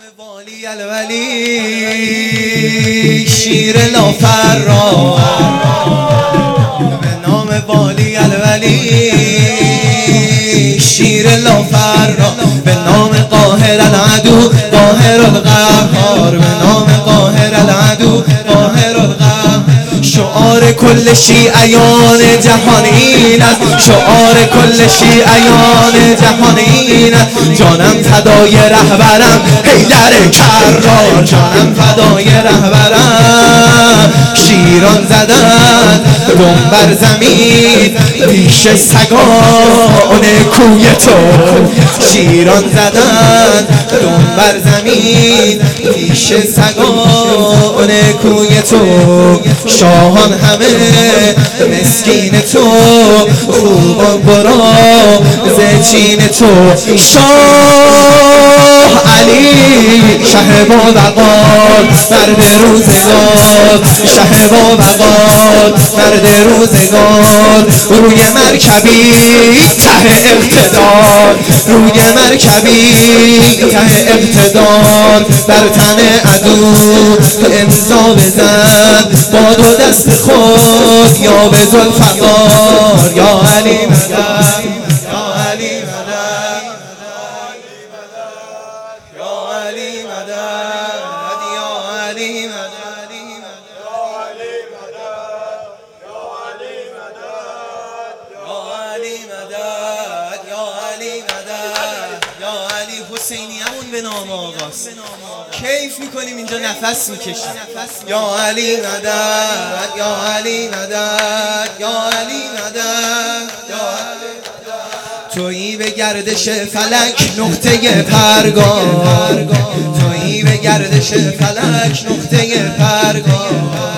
والی الولی شیر لافرا، به نام والی الولی شیر لافرا، به نام قاهر العدو قاهر القهار، به نام قاهر العدو قاهر القهار. شعار کل شیعیان جهان این است، شعار کل شیعیان جهان این است. جانم فدای رهبرم حیدر کرار، جانم فدای رهبرم. شیران زدن دم بر زمین پیش سگان کوی تو، شیران زدن دم بر زمین پیش سگان کوی تو. شاهان همه مسکین تو، خوبان برا زچین تو. شاه علی شه باوقار مرد روزگار، شه باوقار مرد روزگار. روی مرکبی ته اقتدار، روی مرکبی ته اقتدار. بر تن عدو امضا بزن با دو دست خود یا به ذوالفقار. یا علی مدد، یا علی مدد، یا علی مدد، یا علی مدد، یا علی مدد، یا علی مدد، یا علی حسینیمون به نام آقاست. کیف میکنیم اینجا، نفس میکشیم. یا علی مدد، یا علی مدد، یا علی مدد، یا علی مدد. تویی به گردش فلک نقطه پرگار، تویی به گردش فلک نقطه پرگار.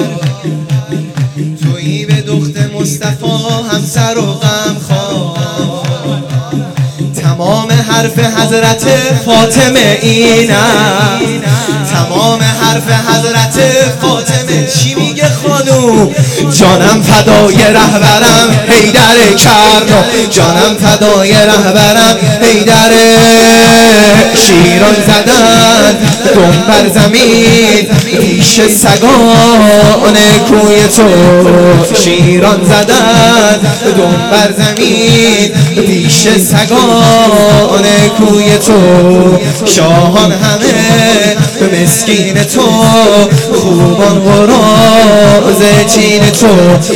تویی به دخت مصطفی همسر و غمخوار. تمام حرف حضرت فاطمه اینم، تمام حرف حضرت فاطمه چی میگه خانوم؟ جانم فدای رهبرم حیدر کرار، جانم فدای رهبرم حیدر. شیران زدن دم بر زمین پیش سگان کوی تو، شیران زدن دم بر زمین پیش سگان کوی تو. شاهان همه مسکین تو، خوبان قراز چین تو.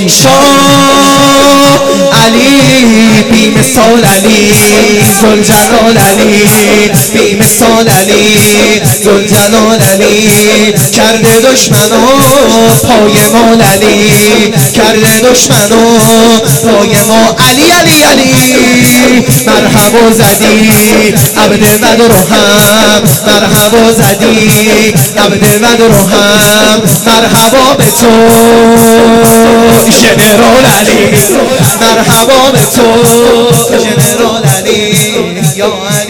شاه علی بی مثال علی ذوالجلال علی، بی مثال علی ذوالجلال علی. کرده دشمنو پای مال علی، کرده دشمنو پای ما. علی علی علی مرحبا زدی عبد بدر رو هم، مرحبا زدی عبد بدر رو هم. مرحبا به تو ژنرال علی، مرحبا به تو ژنرال علی. یا